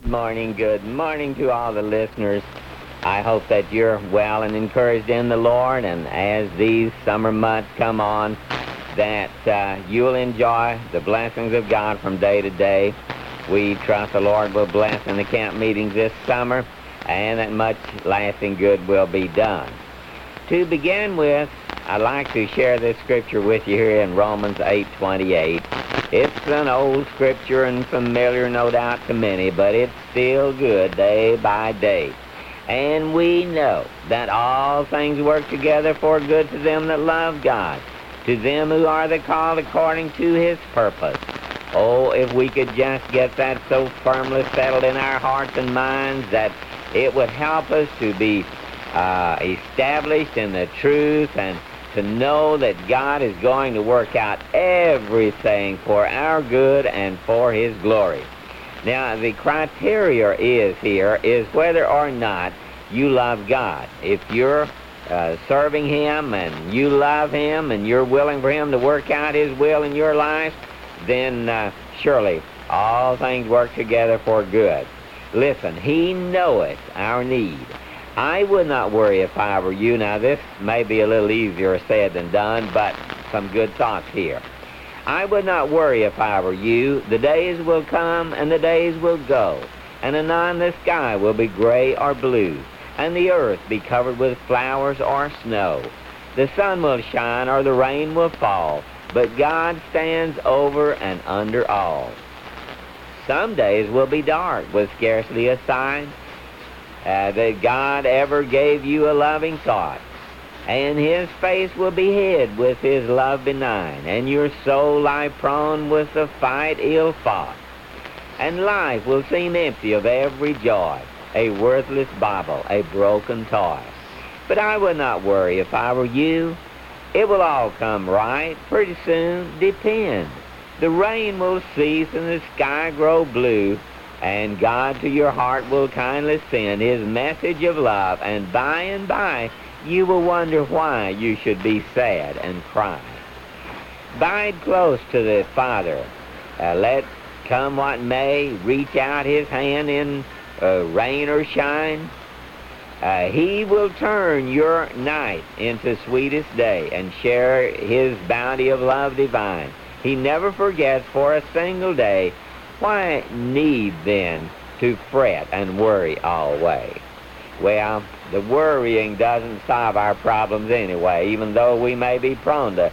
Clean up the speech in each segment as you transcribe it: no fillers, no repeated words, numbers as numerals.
Good morning to all the listeners. I hope that you're well and encouraged in the Lord, and as these summer months come on, that you'll enjoy the blessings of God from day to day. We trust the Lord will bless in the camp meetings this summer, and that much lasting good will be done. To begin with, I'd like to share this scripture with you here in Romans 8:28. It's an old scripture and familiar, no doubt, to many, but it's still good day by day. And we know that all things work together for good to them that love God, to them who are the called according to His purpose. Oh, if we could just get that so firmly settled in our hearts and minds that it would help us to be established in the truth and to know that God is going to work out everything for our good and for His glory. Now, the criteria is whether or not you love God. If you're serving Him and you love Him and you're willing for Him to work out His will in your life, then surely all things work together for good. Listen, He knoweth our need. I would not worry if I were you. Now, this may be a little easier said than done, but some good thoughts here. I would not worry if I were you. The days will come and the days will go, and anon the sky will be gray or blue, and the earth be covered with flowers or snow. The sun will shine or the rain will fall, but God stands over and under all. Some days will be dark with scarcely a sign that God ever gave you a loving thought, and His face will be hid with His love benign, and your soul lie prone with the fight ill fought, and life will seem empty of every joy, a worthless bauble, a broken toy. But I would not worry if I were you. It will all come right pretty soon, depend. The rain will cease and the sky grow blue, and God to your heart will kindly send His message of love, and by you will wonder why you should be sad and cry. Bide close to the Father. Let come what may, reach out His hand in rain or shine. He will turn your night into sweetest day and share His bounty of love divine. He never forgets for a single day. Why need, then, to fret and worry always? Well, the worrying doesn't solve our problems anyway, even though we may be prone to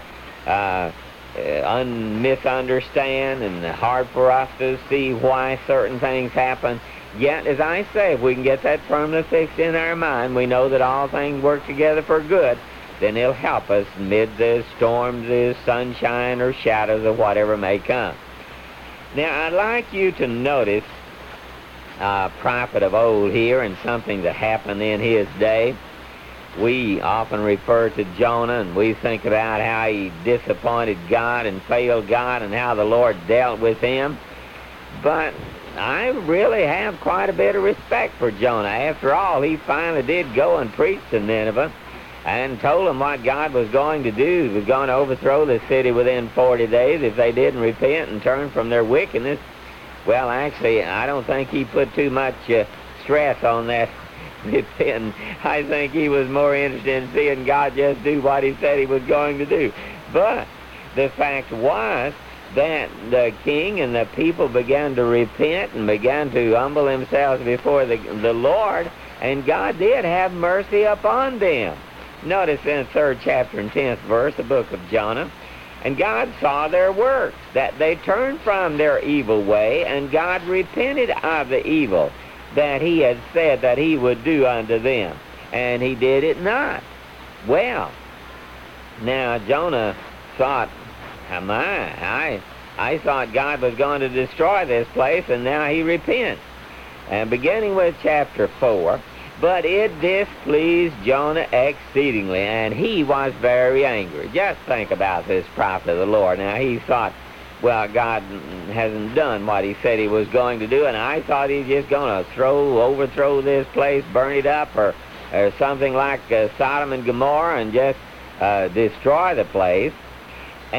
misunderstand and hard for us to see why certain things happen. Yet, as I say, if we can get that firmly fixed in our mind, we know that all things work together for good, then it'll help us amid the storms, the sunshine, or shadows of whatever may come. Now, I'd like you to notice a prophet of old here and something that happened in his day. We often refer to Jonah, and we think about how he disappointed God and failed God and how the Lord dealt with him. But I really have quite a bit of respect for Jonah. After all, he finally did go and preach to Nineveh and told them what God was going to do. He was going to overthrow the city within 40 days if they didn't repent and turn from their wickedness. Well, actually, I don't think he put too much stress on that repentance. I think he was more interested in seeing God just do what He said He was going to do. But the fact was that the king and the people began to repent and began to humble themselves before the Lord, and God did have mercy upon them. Notice in the 3rd chapter and 10th verse, the book of Jonah, and God saw their works, that they turned from their evil way, and God repented of the evil that He had said that He would do unto them, and He did it not. Well, now Jonah thought, I thought God was going to destroy this place, and now he repents. And beginning with chapter 4, but it displeased Jonah exceedingly, and he was very angry. Just think about this prophet of the Lord. Now, he thought, well, God hasn't done what He said He was going to do, and I thought He's just going to overthrow this place, burn it up, or something like Sodom and Gomorrah, and just destroy the place. And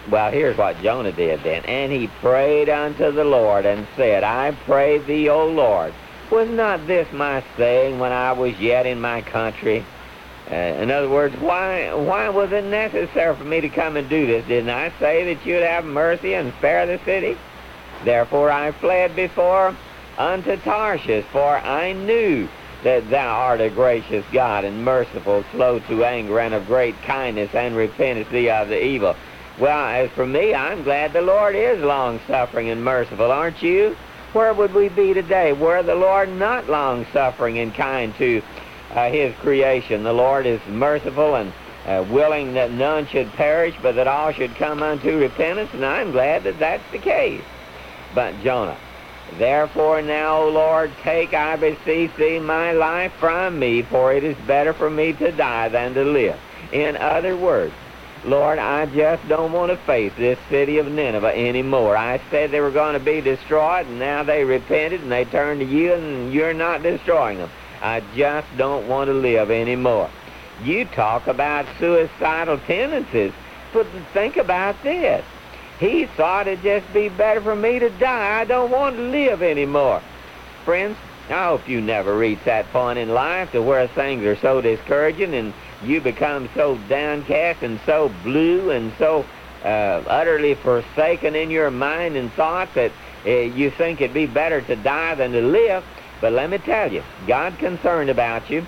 Well, here's what Jonah did then. And he prayed unto the Lord and said, I pray thee, O Lord, was not this my saying when I was yet in my country? In other words, why was it necessary for me to come and do this? Didn't I say that you'd have mercy and spare the city? Therefore I fled before unto Tarshish, for I knew that thou art a gracious God and merciful, slow to anger, and of great kindness, and repentest thee of the evil. Well, as for me, I'm glad the Lord is long-suffering and merciful, aren't you? Where would we be today were the Lord not long-suffering and kind to his creation? The Lord is merciful and willing that none should perish, but that all should come unto repentance, and I'm glad that that's the case. But Jonah, therefore now, O Lord, take, I beseech thee, my life from me, for it is better for me to die than to live. In other words, Lord, I just don't want to face this city of Nineveh anymore. I said they were going to be destroyed, and now they repented, and they turned to you, and you're not destroying them. I just don't want to live anymore. You talk about suicidal tendencies, but think about this. He thought it'd just be better for me to die. I don't want to live anymore. Friends, I hope you never reach that point in life to where things are so discouraging and you become so downcast and so blue and so utterly forsaken in your mind and thought that you think it'd be better to die than to live. But let me tell you, God's concerned about you.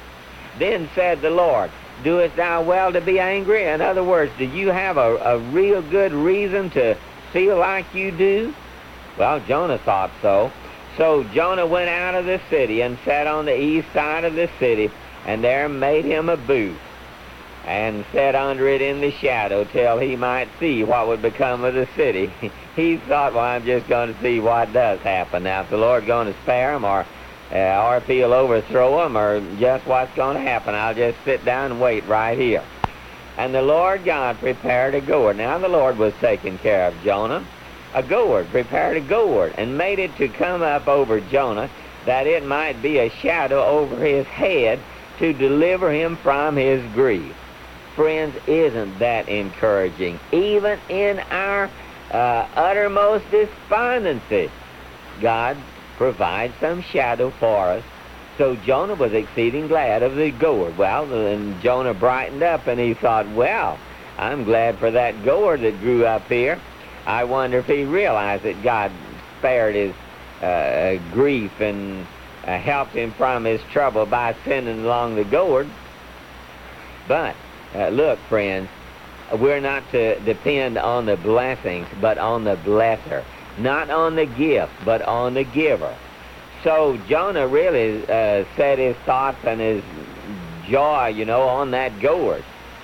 Then said the Lord, doest thou well to be angry? In other words, do you have a real good reason to feel like you do? Well, Jonah thought so. So Jonah went out of the city and sat on the east side of the city, and there made him a booth, and sat under it in the shadow till he might see what would become of the city. He thought, well, I'm just going to see what does happen. Now, if the Lord's going to spare him, or if he'll overthrow him, or just what's going to happen, I'll just sit down and wait right here. And the Lord God prepared a gourd. Now, the Lord was taking care of Jonah. A gourd, prepared a gourd, and made it to come up over Jonah, that it might be a shadow over his head, to deliver him from his grief. Friends, isn't that encouraging? Even in our uttermost despondency, God provides some shadow for us. So Jonah was exceeding glad of the gourd. Well, then Jonah brightened up, and he thought, well, I'm glad for that gourd that grew up here. I wonder if he realized that God spared his grief and helped him from his trouble by sending along the gourd. But look, friends, we're not to depend on the blessings, but on the blesser. Not on the gift, but on the giver. So Jonah really set his thoughts and his joy, on that gourd.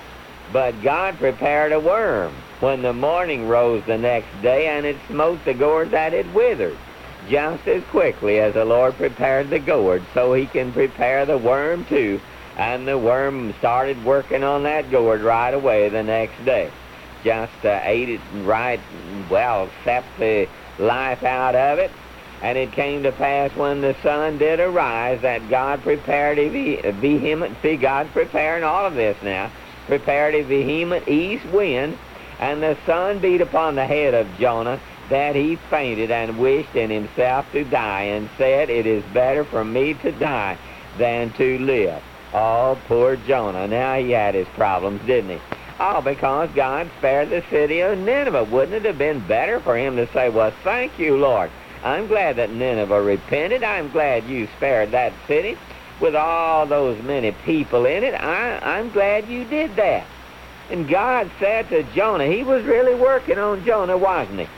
But God prepared a worm when the morning rose the next day, and it smote the gourd that it withered. Just as quickly as the Lord prepared the gourd, so he can prepare the worm too. And the worm started working on that gourd right away the next day. Just ate it right, well, sapped the life out of it. And it came to pass when the sun did arise that God prepared a vehement, see, God's preparing all of this now, prepared a vehement east wind, and the sun beat upon the head of Jonah, that he fainted and wished in himself to die, and said, it is better for me to die than to live. Oh, poor Jonah. Now he had his problems, didn't he? All because God spared the city of Nineveh. Wouldn't it have been better for him to say, well, thank you, Lord. I'm glad that Nineveh repented. I'm glad you spared that city with all those many people in it. I'm glad you did that. And God said to Jonah, he was really working on Jonah, wasn't he?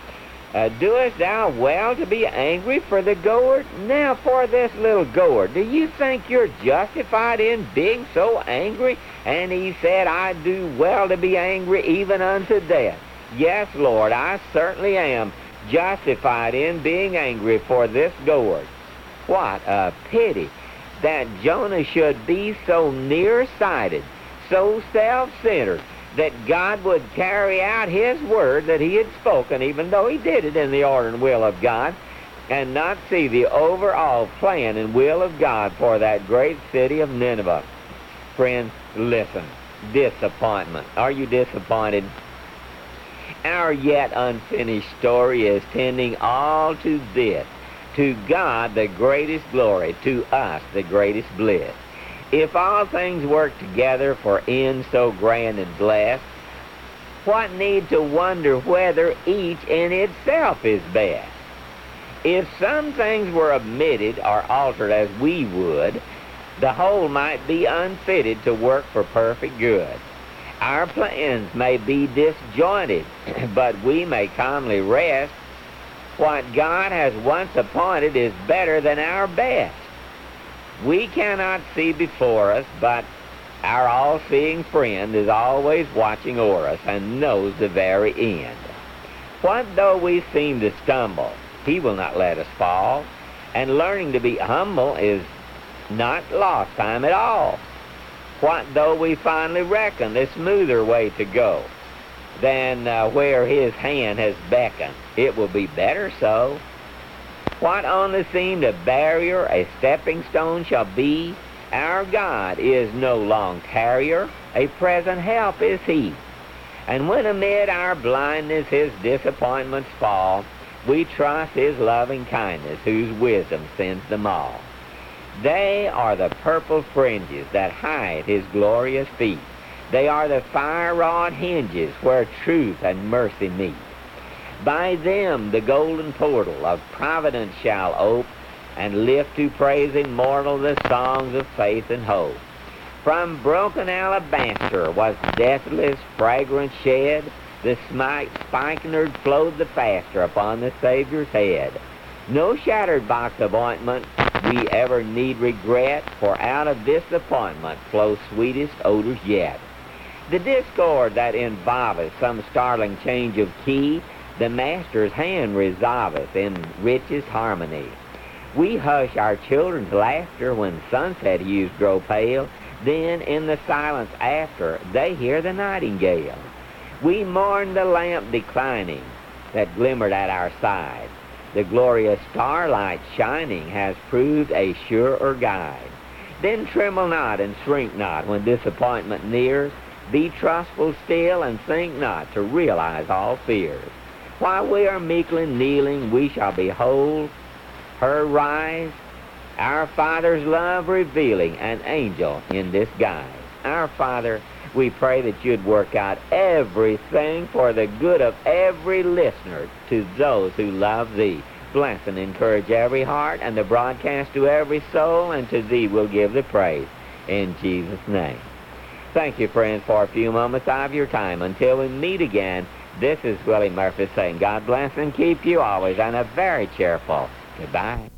Doest thou well to be angry for the gourd? Now for this little gourd, do you think you're justified in being so angry? And he said, I do well to be angry even unto death. Yes, Lord, I certainly am justified in being angry for this gourd. What a pity that Jonah should be so nearsighted, so self-centered, that God would carry out his word that he had spoken, even though he did it in the order and will of God, and not see the overall plan and will of God for that great city of Nineveh. Friends, listen. Disappointment. Are you disappointed? Our yet unfinished story is tending all to this. To God the greatest glory, to us the greatest bliss. If all things work together for ends so grand and blessed, what need to wonder whether each in itself is best? If some things were omitted or altered as we would, the whole might be unfitted to work for perfect good. Our plans may be disjointed, but we may calmly rest. What God has once appointed is better than our best. We cannot see before us, but our all-seeing friend is always watching o'er us and knows the very end. What though we seem to stumble, he will not let us fall, and learning to be humble is not lost time at all. What though we finally reckon the smoother way to go than where his hand has beckoned, it will be better so. What only seemed a barrier, a stepping stone shall be. Our God is no long tarrier, a present help is he. And when amid our blindness his disappointments fall, we trust his loving kindness, whose wisdom sends them all. They are the purple fringes that hide his glorious feet. They are the fire-rod hinges where truth and mercy meet. By them the golden portal of providence shall ope, and lift to praise immortal the songs of faith and hope. From broken alabaster was deathless fragrance shed, the spikenard flowed the faster upon the Savior's head. No shattered box of ointment we ever need regret, for out of disappointment flow sweetest odors yet. The discord that involveth some startling change of key, the Master's hand resolveth in richest harmony. We hush our children's laughter when sunset hues grow pale, then in the silence after they hear the nightingale. We mourn the lamp declining that glimmered at our side. The glorious starlight shining has proved a surer guide. Then tremble not and shrink not when disappointment nears. Be trustful still and think not to realize all fears. While we are meekly kneeling, we shall behold her rise, our Father's love revealing, an angel in disguise. Our Father, we pray that you'd work out everything for the good of every listener, to those who love thee. Bless and encourage every heart, and the broadcast to every soul, and to thee we'll give the praise. In Jesus' name. Thank you, friends, for a few moments of your time. Until we meet again, this is Willie Murphy saying God bless and keep you always, and a very cheerful goodbye.